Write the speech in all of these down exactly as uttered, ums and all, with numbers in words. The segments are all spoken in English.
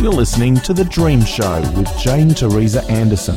You're listening to The Dream Show with Jane Teresa Anderson.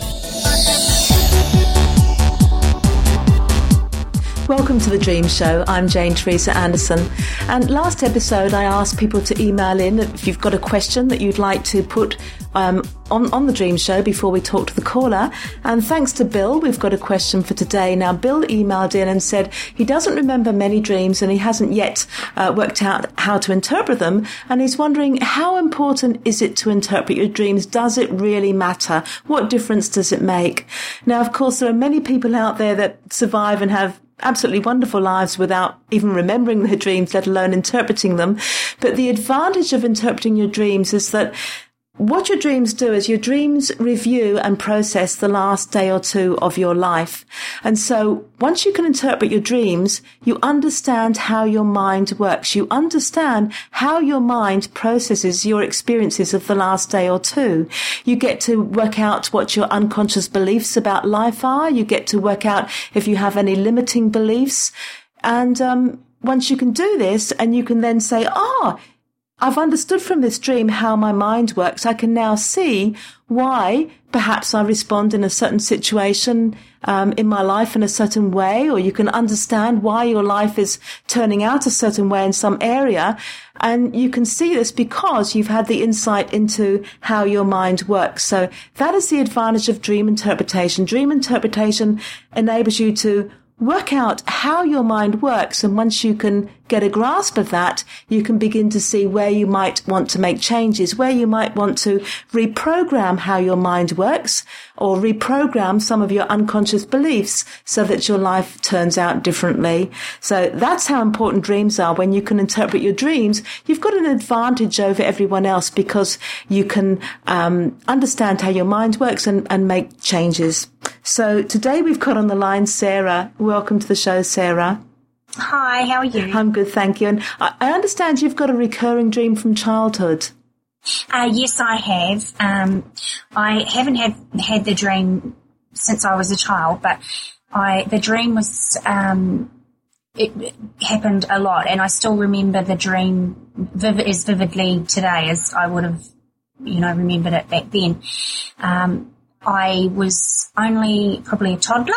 Welcome to The Dream Show. I'm Jane Teresa Anderson. And last episode, I asked people to email in if you've got a question that you'd like to put um, on, on The Dream Show before we talk to the caller. And thanks to Bill, we've got a question for today. Now, Bill emailed in and said he doesn't remember many dreams and he hasn't yet uh, worked out how to interpret them. And he's wondering, how important is it to interpret your dreams? Does it really matter? What difference does it make? Now, of course, there are many people out there that survive and have absolutely wonderful lives without even remembering their dreams, let alone interpreting them. But the advantage of interpreting your dreams is that what your dreams do is your dreams review and process the last day or two of your life. And so once you can interpret your dreams, you understand how your mind works. You understand how your mind processes your experiences of the last day or two. You get to work out what your unconscious beliefs about life are. You get to work out if you have any limiting beliefs. And um, once you can do this, and you can then say, oh, I've understood from this dream how my mind works. I can now see why perhaps I respond in a certain situation um, in my life in a certain way, or you can understand why your life is turning out a certain way in some area. And you can see this because you've had the insight into how your mind works. So that is the advantage of dream interpretation. Dream interpretation enables you to work out how your mind works, and once you can get a grasp of that, you can begin to see where you might want to make changes, where you might want to reprogram how your mind works, or reprogram some of your unconscious beliefs so that your life turns out differently. So that's how important dreams are. When you can interpret your dreams, you've got an advantage over everyone else because you can um, understand how your mind works and, and make changes. So today we've got on the line Sarah. Welcome to the show, Sarah. Hi, how are you? I'm good, thank you. And I understand you've got a recurring dream from childhood. Uh, yes, I have. Um, I haven't had, had the dream since I was a child, but I the dream was, um, it, it happened a lot, and I still remember the dream vivid, as vividly today as I would have, you know, remembered it back then. Um, I was only probably a toddler,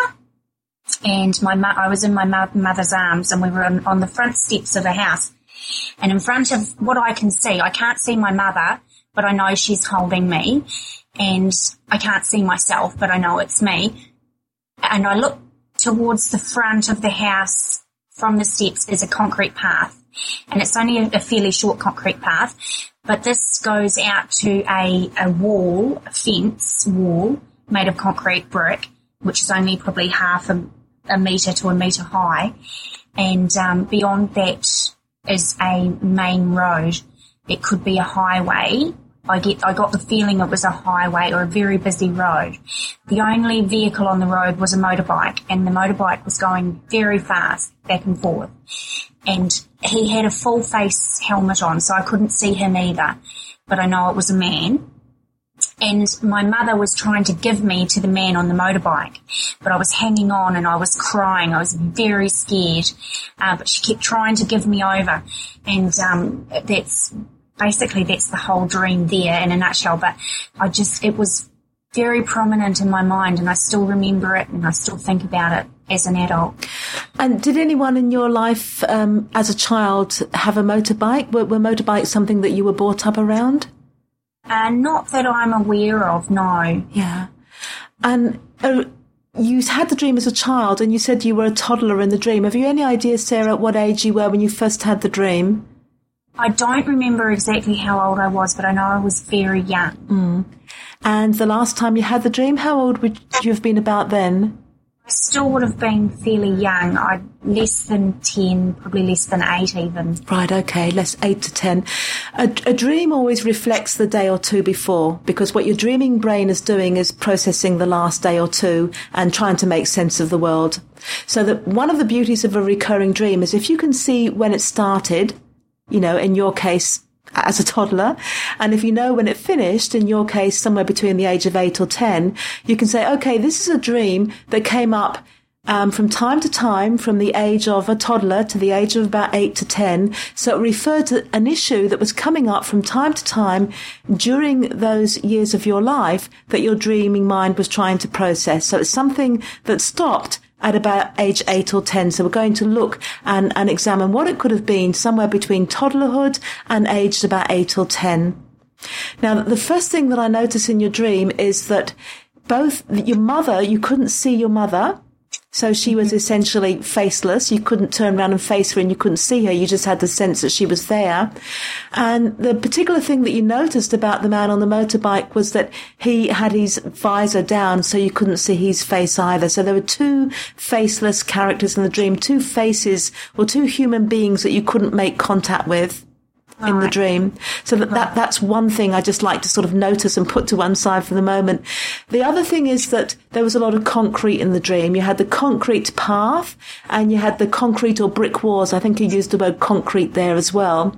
and my mo- I was in my mo- mother's arms, and we were on, on the front steps of a house. And in front of what I can see, I can't see my mother, but I know she's holding me. And I can't see myself, but I know it's me. And I look towards the front of the house from the steps is a concrete path. And it's only a, a fairly short concrete path. But this goes out to a, a wall, a fence wall made of concrete brick, which is only probably half a, a metre to a metre high. And um, beyond that is a main road. It could be a highway. I get, I got the feeling it was a highway or a very busy road. The only vehicle on the road was a motorbike, and the motorbike was going very fast back and forth. And he had a full face helmet on, so I couldn't see him either, but I know it was a man. And my mother was trying to give me to the man on the motorbike, but I was hanging on and I was crying. I was very scared, uh, but she kept trying to give me over. And um, that's basically that's the whole dream there in a nutshell. But I just, it was very prominent in my mind, and I still remember it, and I still think about it as an adult. And did anyone in your life um, as a child have a motorbike? Were, were motorbikes something that you were brought up around? Uh, not that I'm aware of, no. Yeah. And uh, you had the dream as a child, and you said you were a toddler in the dream. Have you any idea, Sarah, at what age you were when you first had the dream? I don't remember exactly how old I was, but I know I was very young. Mm. And the last time you had the dream, how old would you have been about then? I still would have been fairly young. I less than ten, probably less than eight even. Right, okay, less eight to ten. A, a dream always reflects the day or two before, because what your dreaming brain is doing is processing the last day or two and trying to make sense of the world. So that one of the beauties of a recurring dream is if you can see when it started, you know, in your case, as a toddler, and if you know when it finished, in your case, somewhere between the age of eight or ten, you can say, okay, this is a dream that came up Um, from time to time, from the age of a toddler to the age of about eight to ten. So it referred to an issue that was coming up from time to time during those years of your life that your dreaming mind was trying to process. So it's something that stopped at about age eight or ten. So we're going to look and, and examine what it could have been somewhere between toddlerhood and aged about eight or ten. Now, the first thing that I notice in your dream is that both your mother, you couldn't see your mother. So she was essentially faceless. You couldn't turn around and face her and you couldn't see her. You just had the sense that she was there. And the particular thing that you noticed about the man on the motorbike was that he had his visor down so you couldn't see his face either. So there were two faceless characters in the dream, two faces or two human beings that you couldn't make contact with in the dream. So that, that that's one thing I just like to sort of notice and put to one side for the moment. The other thing is that there was a lot of concrete in the dream. You had the concrete path and you had the concrete or brick walls. I think you used the word concrete there as well.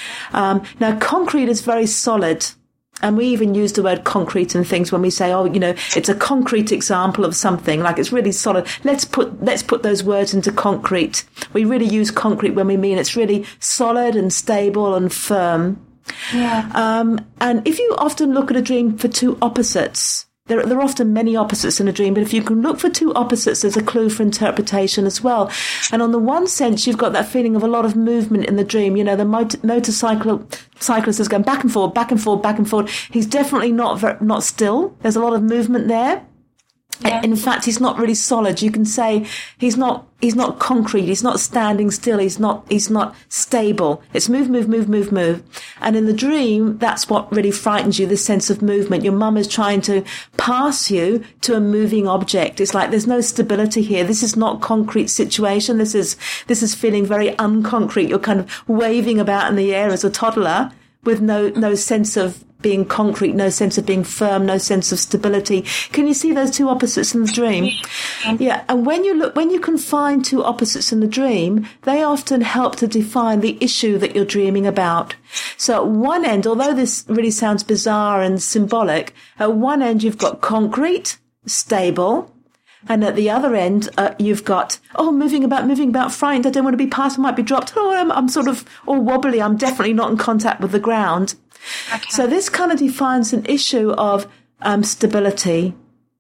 Um, now, concrete is very solid. And we even use the word concrete and things when we say, oh, you know, it's a concrete example of something, like it's really solid. Let's put, let's put those words into concrete. We really use concrete when we mean it's really solid and stable and firm. Yeah. Um, and if you often look at a dream for two opposites, There, there are often many opposites in a dream, but if you can look for two opposites, there's a clue for interpretation as well. And on the one sense, you've got that feeling of a lot of movement in the dream. You know, the motor, motorcycle cyclist is going back and forth, back and forth, back and forth. He's definitely not very, not still. There's a lot of movement there. Yeah. In fact, he's not really solid. You can say he's not, he's not concrete. He's not standing still. He's not, he's not stable. It's move, move, move, move, move. And in the dream, that's what really frightens you, this sense of movement. Your mum is trying to pass you to a moving object. It's like there's no stability here. This is not concrete situation. This is, this is feeling very unconcrete. You're kind of waving about in the air as a toddler with no, no sense of being concrete, no sense of being firm, no sense of stability. Can you see those two opposites in the dream? Yeah. And when you look, when you can find two opposites in the dream, they often help to define the issue that you're dreaming about. So at one end, although this really sounds bizarre and symbolic, at one end you've got concrete, stable, and at the other end, uh, you've got, oh, moving about, moving about, frightened, I don't want to be passed, I might be dropped, oh, I'm, I'm sort of all wobbly, I'm definitely not in contact with the ground. Okay. So this kind of defines an issue of um, stability.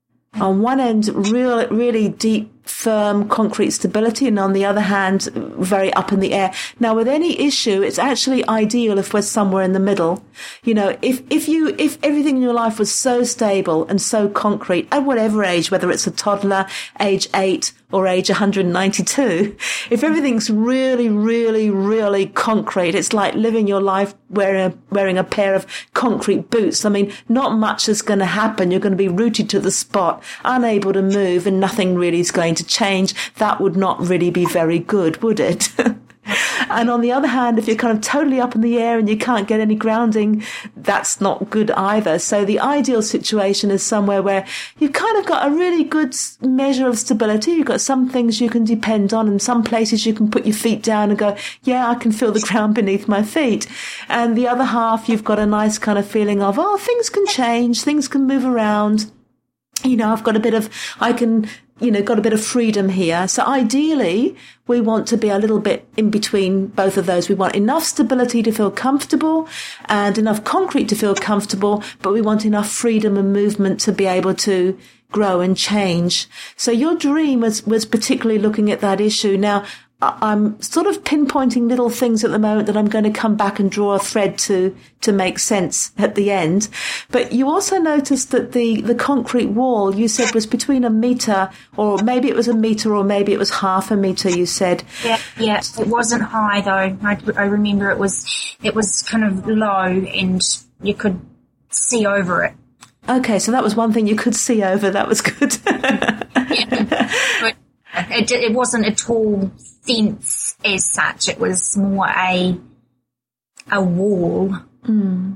On one end, real, really deep, firm, concrete stability, and on the other hand, very up in the air. Now, with any issue, it's actually ideal if we're somewhere in the middle. You know, if, if you, if everything in your life was so stable and so concrete, at whatever age, whether it's a toddler, age eight, or age one hundred ninety-two, if everything's really, really, really concrete, it's like living your life wearing a, wearing a pair of concrete boots. I mean, not much is going to happen. You're going to be rooted to the spot, unable to move, and nothing really is going to change. That would not really be very good, would it? And on the other hand, if you're kind of totally up in the air and you can't get any grounding, that's not good either. So the ideal situation is somewhere where you've kind of got a really good measure of stability. You've got some things you can depend on, and some places you can put your feet down and go, yeah, I can feel the ground beneath my feet. And the other half, you've got a nice kind of feeling of, oh, things can change, things can move around. You know, I've got a bit of, I can, you know, got a bit of freedom here. So ideally, we want to be a little bit in between both of those. We want enough stability to feel comfortable and enough concrete to feel comfortable, but we want enough freedom and movement to be able to grow and change. So your dream was, was particularly looking at that issue. Now, I'm sort of pinpointing little things at the moment that I'm going to come back and draw a thread to, to make sense at the end. But you also noticed that the, the concrete wall you said was between a metre, or maybe it was a metre, or maybe it was half a metre, you said. Yeah, yeah. It wasn't high though. I, I remember it was, it was kind of low and you could see over it. Okay, so that was one thing you could see over. That was good. Yeah. But it, it wasn't a tall fence as such. It was more a a wall. Mm.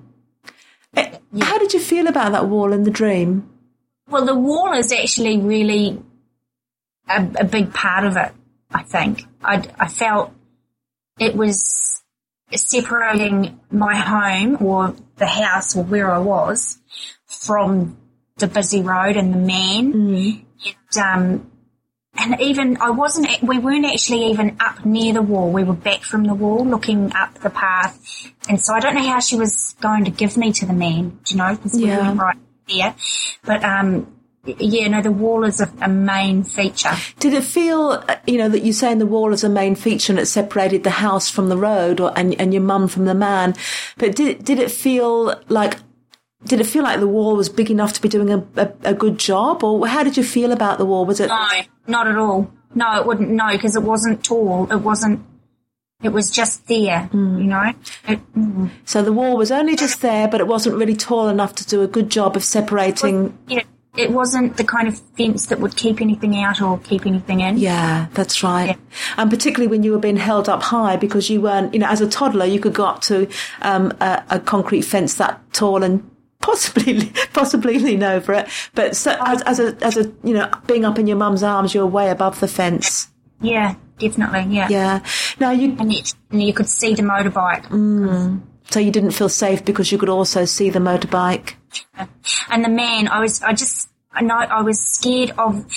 How did you feel about that wall in the dream? Well, the wall is actually really a, a big part of it, I think. I, I felt it was separating my home or the house or where I was from the busy road and the man. Mm. It, um, and even I wasn't. We weren't actually even up near the wall. We were back from the wall, looking up the path, and so I don't know how she was going to give me to the man. Do you know? Because we Yeah. weren't right there, but um. Yeah, no, the wall is a, a main feature. Did it feel, uh, you know, that you're saying the wall is a main feature and it separated the house from the road, or and, and your mum from the man? But did did it feel like did it feel like the wall was big enough to be doing a, a, a good job, or how did you feel about the wall? Was it? No, not at all. No, it wouldn't. No, because it wasn't tall. It wasn't. It was just there. Mm. You know. It, mm. So the wall was only just there, but it wasn't really tall enough to do a good job of separating. Yeah. It wasn't the kind of fence that would keep anything out or keep anything in. Yeah, that's right. Yeah. And particularly when you were being held up high, because you weren't, you know, as a toddler, you could go up to um, a, a concrete fence that tall and possibly possibly lean over it. But so, as, as a, as a, you know, being up in your mum's arms, you were way above the fence. Yeah, definitely, yeah. Yeah. Now you... And you, and you could see the motorbike. Mm, so you didn't feel safe because you could also see the motorbike. And the man, I was, I just, I know, I was scared of,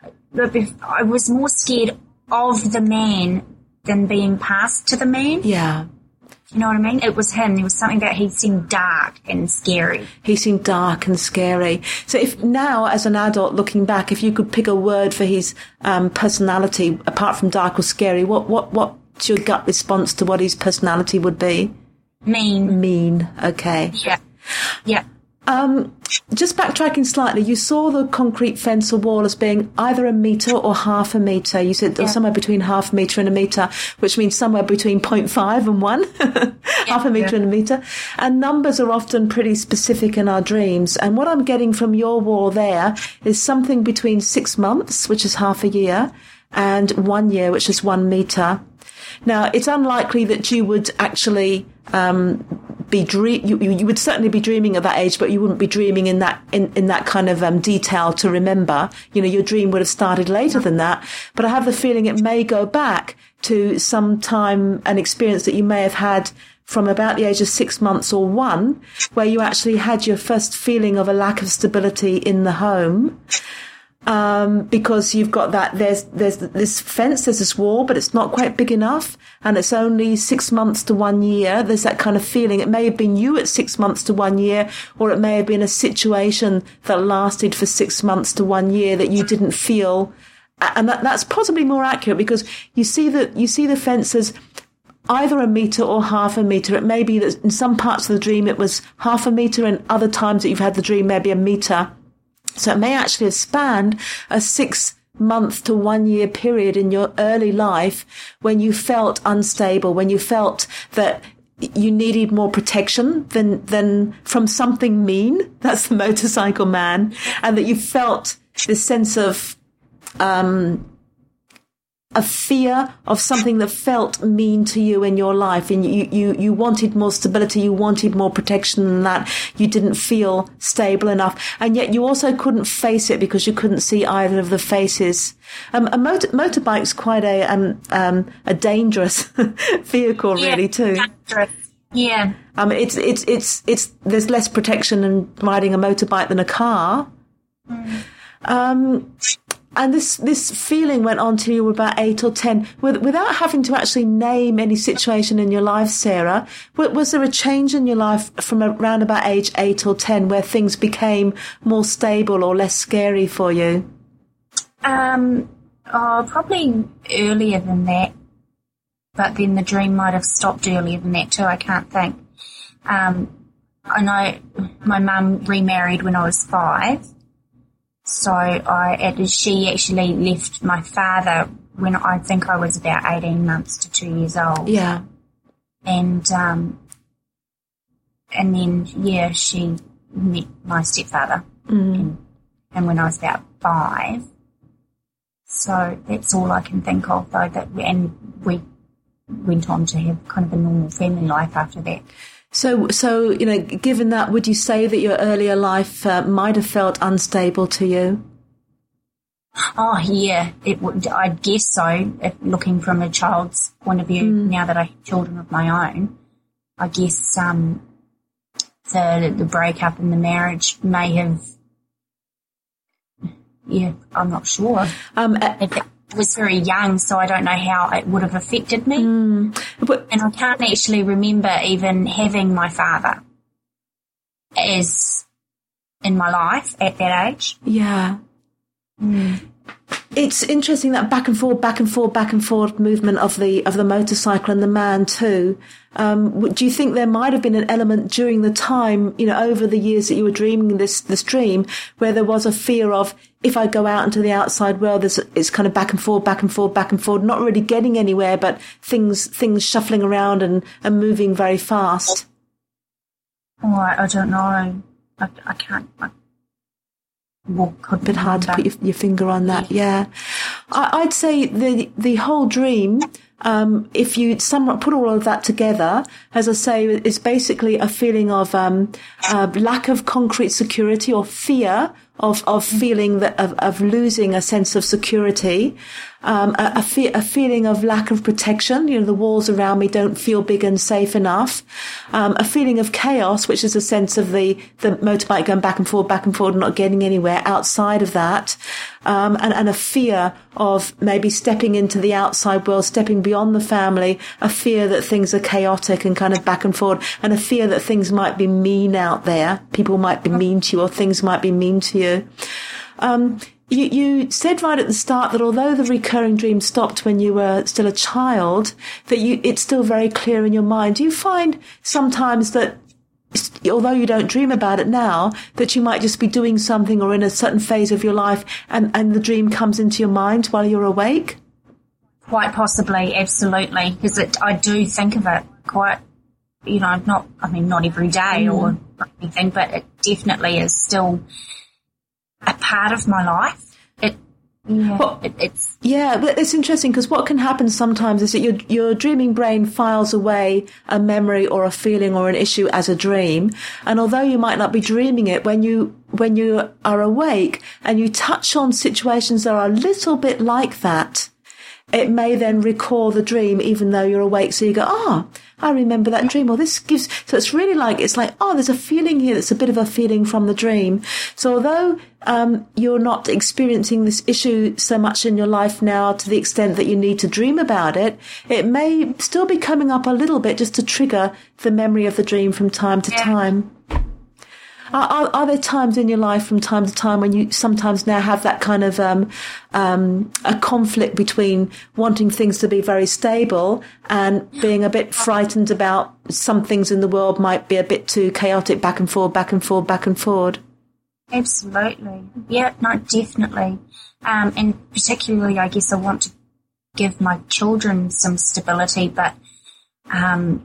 I was more scared of the man than being passed to the man. Yeah. You know what I mean? It was him. There was something that he seemed dark and scary. He seemed dark and scary. So if now, as an adult looking back, if you could pick a word for his um, personality, apart from dark or scary, what, what, what's your gut response to what his personality would be? Mean. Mean, okay. Yeah. Yeah. Um, just backtracking slightly, you saw the concrete fence or wall as being either a metre or half a metre. You said Yeah. somewhere between half a metre and a metre, which means somewhere between zero point five and one, half a metre Yeah. and a metre. And numbers are often pretty specific in our dreams. And what I'm getting from your wall there is something between six months, which is half a year, and one year, which is one metre. Now, it's unlikely that you would actually um, be dream. You, you would certainly be dreaming at that age, but you wouldn't be dreaming in that in, in that kind of um, detail to remember. You know, your dream would have started later than that. But I have the feeling it may go back to some time, an experience that you may have had from about the age of six months or one, where you actually had your first feeling of a lack of stability in the home. Um, because you've got that, there's, there's this fence, there's this wall, but it's not quite big enough, and it's only six months to one year. There's that kind of feeling. It may have been you at six months to one year, or it may have been a situation that lasted for six months to one year that you didn't feel. And that, that's possibly more accurate, because you see that, you see the fence as either a metre or half a metre. It may be that in some parts of the dream it was half a metre, and other times that you've had the dream maybe a metre. So it may actually have spanned a six month to one year period in your early life when you felt unstable, when you felt that you needed more protection than, than from something mean. That's the motorcycle man. And that you felt this sense of, um, a fear of something that felt mean to you in your life, and you, you, you wanted more stability, you wanted more protection than that. You didn't feel stable enough, and yet you also couldn't face it because you couldn't see either of the faces. Um, a motor, motorbike's quite a um, um, a dangerous vehicle, really, yeah, too. Dangerous. Yeah. Um, it's it's it's it's there's less protection in riding a motorbike than a car. Mm. Um. And this, this feeling went on till you were about eight or ten, with, without having to actually name any situation in your life, Sarah. Was there a change in your life from around about age eight or ten where things became more stable or less scary for you? Um, oh, probably earlier than that. But then the dream might have stopped earlier than that too. I can't think. Um, I know my mum remarried when I was five. So I, she actually left my father when I think I was about eighteen months to two years old. Yeah. And, um, and then, yeah, she met my stepfather. Mm. And, and when I was about five. So that's all I can think of, though, that, and we went on to have kind of a normal family life after that. So, so you know, given that, would you say that your earlier life uh, might have felt unstable to you? Oh, yeah, it would. I guess so. If looking from a child's point of view, mm. now that I have children of my own, I guess um, the the breakup in the marriage may have yeah, I'm not sure. Um, uh, it, I was very young, so I don't know how it would have affected me. Mm, but, and I can't actually remember even having my father as in my life at that age. Yeah. Mm. It's interesting that back and forth, back and forth, back and forth movement of the of the motorcycle and the man too. Um, do you think there might have been an element during the time, you know, over the years that you were dreaming this this dream, where there was a fear of, if I go out into the outside world, there's, it's kind of back and forth, back and forth, back and forth, not really getting anywhere, but things things shuffling around and, and moving very fast? Oh, I, I don't know. I, I can't. I, Well, a bit hard to put your, your finger on that, yeah. I, I'd say the the whole dream, um, if you somewhat put all of that together, as I say, is basically a feeling of um, uh, lack of concrete security or fear of of feeling that of, of losing a sense of security, um, a, a, fe- a feeling of lack of protection. You know, the walls around me don't feel big and safe enough. Um, a feeling of chaos, which is a sense of the the motorbike going back and forth, back and forth, not getting anywhere outside of that, um, and and a fear of maybe stepping into the outside world, stepping beyond the family. A fear that things are chaotic and kind of back and forth, and a fear that things might be mean out there. People might be mean to you, or things might be mean to you. Um, you, you said right at the start that although the recurring dream stopped when you were still a child, that you, it's still very clear in your mind. Do you find sometimes that, although you don't dream about it now, that you might just be doing something or in a certain phase of your life and, and the dream comes into your mind while you're awake? Quite possibly, absolutely, because it, I do think of it quite, you know, not, I mean, not every day mm. or anything, but it definitely is still a part of my life. It, yeah, well, it, it's yeah, but it's interesting because what can happen sometimes is that your your dreaming brain files away a memory or a feeling or an issue as a dream, and although you might not be dreaming it, when you when you are awake and you touch on situations that are a little bit like that, it may then recall the dream even though you're awake. So you go, oh, I remember that dream. Or this gives, so it's really like, it's like, oh, there's a feeling here that's a bit of a feeling from the dream. So although um, you're not experiencing this issue so much in your life now to the extent that you need to dream about it, it may still be coming up a little bit just to trigger the memory of the dream from time to yeah. time. Are, are, are there times in your life from time to time when you sometimes now have that kind of um, um, a conflict between wanting things to be very stable and being a bit frightened about some things in the world might be a bit too chaotic, back and forth, back and forth, back and forward? Absolutely. Yeah, no, definitely. Um, and particularly, I guess I want to give my children some stability, but um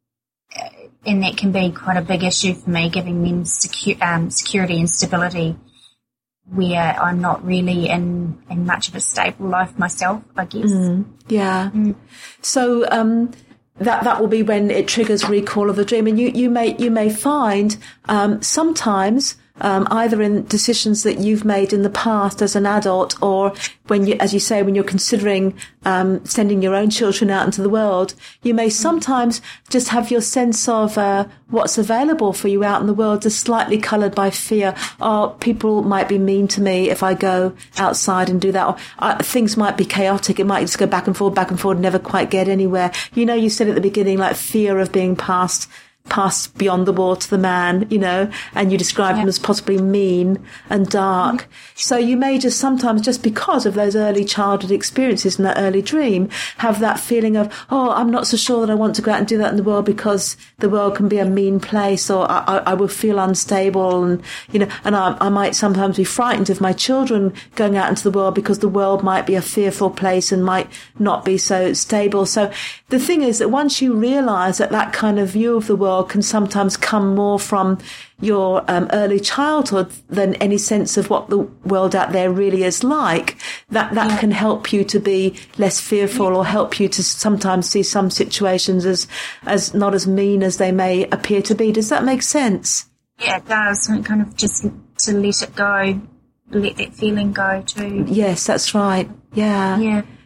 and that can be quite a big issue for me, giving them secu- um, security and stability where I'm not really in, in much of a stable life myself, I guess. Mm, yeah. Mm. So um, that that will be when it triggers recall of the dream. And you, you may you may find um, sometimes um, either in decisions that you've made in the past as an adult, or when you, as you say, when you're considering um, sending your own children out into the world, you may sometimes just have your sense of uh, what's available for you out in the world just slightly coloured by fear. Oh, people might be mean to me if I go outside and do that. Or uh, things might be chaotic. It might just go back and forth, back and forth, never quite get anywhere. You know, you said at the beginning, like fear of being passed passed beyond the wall to the man, you know, and you describe yeah. him as possibly mean and dark. Mm-hmm. So you may just sometimes, just because of those early childhood experiences and that early dream, have that feeling of, oh, I'm not so sure that I want to go out and do that in the world because the world can be a mean place, or I, I, I will feel unstable, and, you know, and I, I might sometimes be frightened of my children going out into the world because the world might be a fearful place and might not be so stable. So the thing is that once you realise that that kind of view of the world can sometimes come more from your um, early childhood than any sense of what the world out there really is like, that that yeah. can help you to be less fearful, or help you to sometimes see some situations as as not as mean as they may appear to be. Does that make sense? Yeah, it does. And kind of just to let it go, let that feeling go too. Yes, that's right. Yeah. Yeah.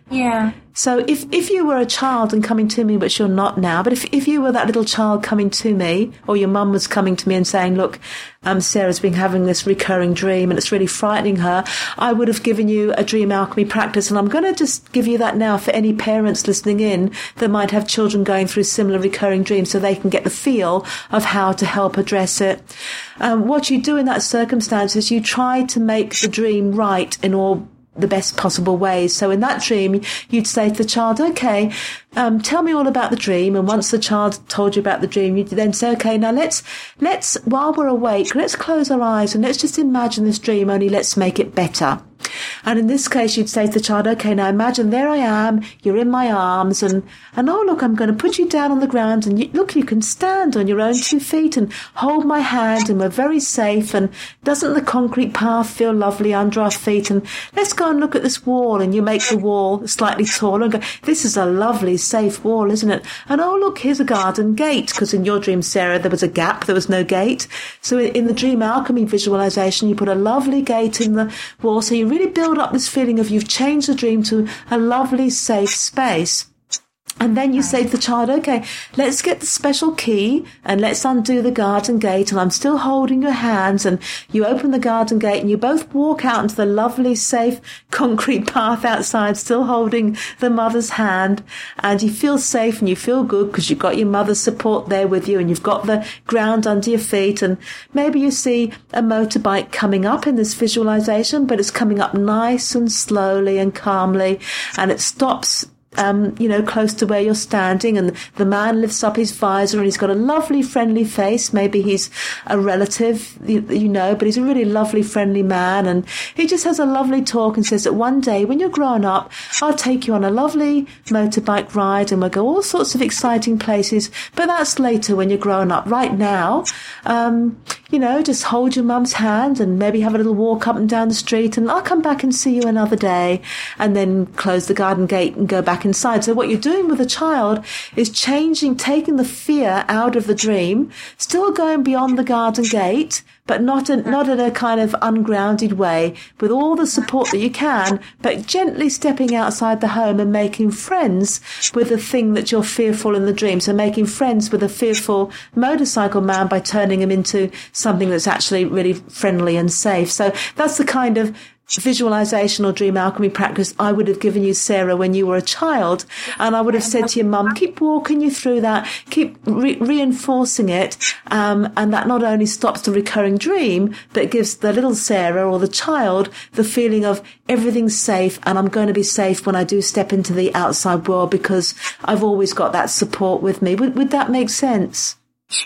Yeah. So if, if you were a child and coming to me, which you're not now, but if, if you were that little child coming to me, or your mum was coming to me and saying, look, um, Sarah's been having this recurring dream and it's really frightening her, I would have given you a dream alchemy practice. And I'm going to just give you that now for any parents listening in that might have children going through similar recurring dreams, so they can get the feel of how to help address it. Um, what you do in that circumstance is you try to make the dream right in all the best possible ways. So in that dream, you'd say to the child, okay, um, tell me all about the dream. And once the child told you about the dream, you'd then say, okay, now let's, let's, while we're awake, let's close our eyes and let's just imagine this dream, only let's make it better. And in this case, you'd say to the child, okay, now imagine there I am, you're in my arms, and, and oh, look, I'm going to put you down on the ground, and you, look, you can stand on your own two feet and hold my hand, and we're very safe, and doesn't the concrete path feel lovely under our feet? And let's go and look at this wall, and you make the wall slightly taller and go, this is a lovely, safe wall, isn't it? And oh, look, here's a garden gate, because in your dream, Sarah, there was a gap, there was no gate. So in the dream alchemy visualization, you put a lovely gate in the wall, so you really build up this feeling of you've changed the dream to a lovely, safe space. And then you say to the child, okay, let's get the special key and let's undo the garden gate, and I'm still holding your hands, and you open the garden gate and you both walk out into the lovely, safe concrete path outside, still holding the mother's hand, and you feel safe and you feel good because you've got your mother's support there with you and you've got the ground under your feet. And maybe you see a motorbike coming up in this visualization, but it's coming up nice and slowly and calmly, and it stops Um, you know, close to where you're standing, and the man lifts up his visor and he's got a lovely, friendly face. Maybe he's a relative, you, you know, but he's a really lovely, friendly man, and he just has a lovely talk and says that one day when you're grown up, I'll take you on a lovely motorbike ride and we'll go all sorts of exciting places, but that's later when you're grown up. Right now, um, you know, just hold your mum's hand and maybe have a little walk up and down the street, and I'll come back and see you another day, and then close the garden gate and go back inside. So what you're doing with a child is changing, taking the fear out of the dream, still going beyond the garden gate, but not in, not in a kind of ungrounded way, with all the support that you can, but gently stepping outside the home and making friends with the thing that you're fearful in the dream. So making friends with a fearful motorcycle man by turning him into something that's actually really friendly and safe. So that's the kind of visualization or dream alchemy practice I would have given you, Sarah, when you were a child. And I would have said to your mum, keep walking you through that, keep re- reinforcing it. Um, and that not only stops the recurring dream, but gives the little Sarah or the child the feeling of everything's safe, and I'm going to be safe when I do step into the outside world because I've always got that support with me. Would, would that make sense?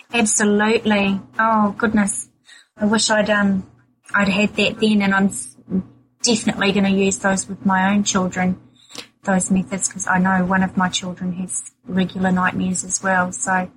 Absolutely. Oh, goodness. I wish I'd, um, I'd had that then, and I'm definitely going to use those with my own children, those methods, because I know one of my children has regular nightmares as well. So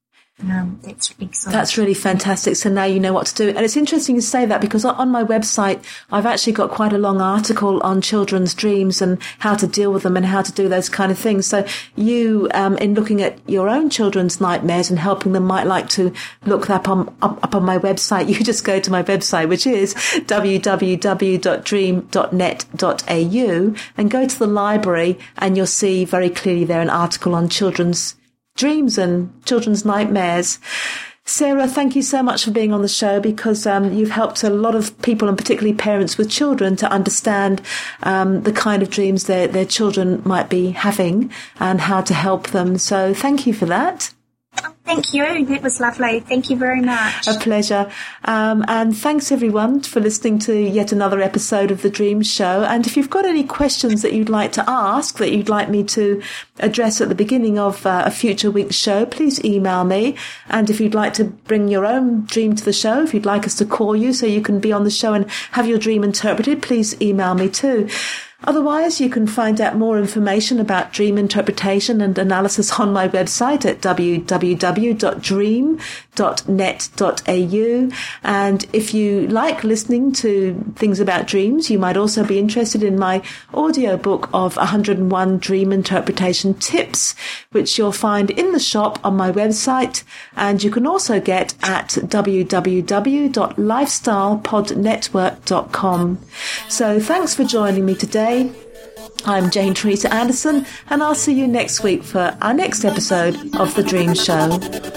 um, that's excellent. That's really fantastic. So now you know what to do. And it's interesting you say that, because on my website, I've actually got quite a long article on children's dreams and how to deal with them and how to do those kind of things. So you, um, in looking at your own children's nightmares and helping them, might like to look that up on, up, up on my website. You just go to my website, which is w w w dot dream dot net dot a u, and go to the library, and you'll see very clearly there an article on children's dreams and children's nightmares. Sarah, thank you so much for being on the show, because um, you've helped a lot of people, and particularly parents with children, to understand um, the kind of dreams their, their children might be having and how to help them. So thank you for that. Oh, thank you. That was lovely. Thank you very much. A pleasure. Um, and thanks everyone for listening to yet another episode of The Dream Show. And if you've got any questions that you'd like to ask, that you'd like me to address at the beginning of uh, a future week's show, please email me. And if you'd like to bring your own dream to the show, if you'd like us to call you so you can be on the show and have your dream interpreted, please email me too. Otherwise, you can find out more information about dream interpretation and analysis on my website at w w w dot dream dot net dot a u. And if you like listening to things about dreams, you might also be interested in my audiobook of one hundred and one Dream Interpretation Tips, which you'll find in the shop on my website. And you can also get at w w w dot lifestyle pod network dot com. So thanks for joining me today. I'm Jane Teresa Anderson, and I'll see you next week for our next episode of The Dream Show.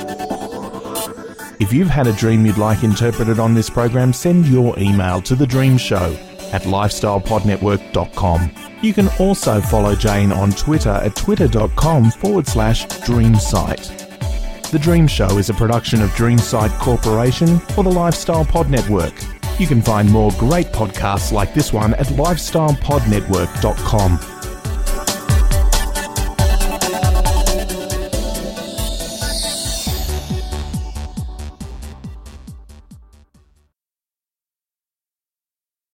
If you've had a dream you'd like interpreted on this program, send your email to The Dream Show at lifestyle pod network dot com. You can also follow Jane on Twitter at twitter.com forward slash dreamsite. The Dream Show is a production of Dreamsite Corporation for the Lifestyle Pod Network. You can find more great podcasts like this one at lifestyle pod network dot com.